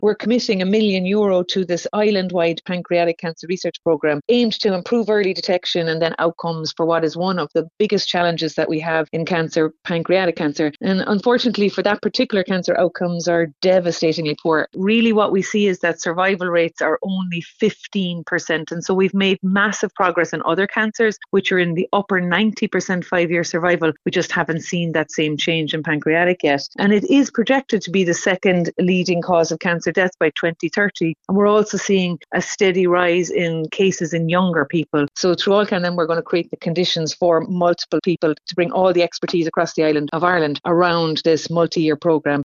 we're committing €1 million to this island-wide pancreatic cancer research programme aimed to improve early detection and then outcomes for what is one of the biggest challenges that we have in cancer, pancreatic cancer. And unfortunately for that particular cancer, outcomes are devastatingly poor. Really what we see is that survival rates are only 15%. And so we've made massive progress in other cancers, which are in the upper 90% 5-year survival. We just haven't seen that same change in pancreatic yet. And it is projected to be the second leading cause of cancer death by 2030. And we're also seeing a steady rise in cases in younger people. So through Allcan, then we're going to create the conditions for multiple people to bring all the expertise across the island of Ireland around this multi-year programme.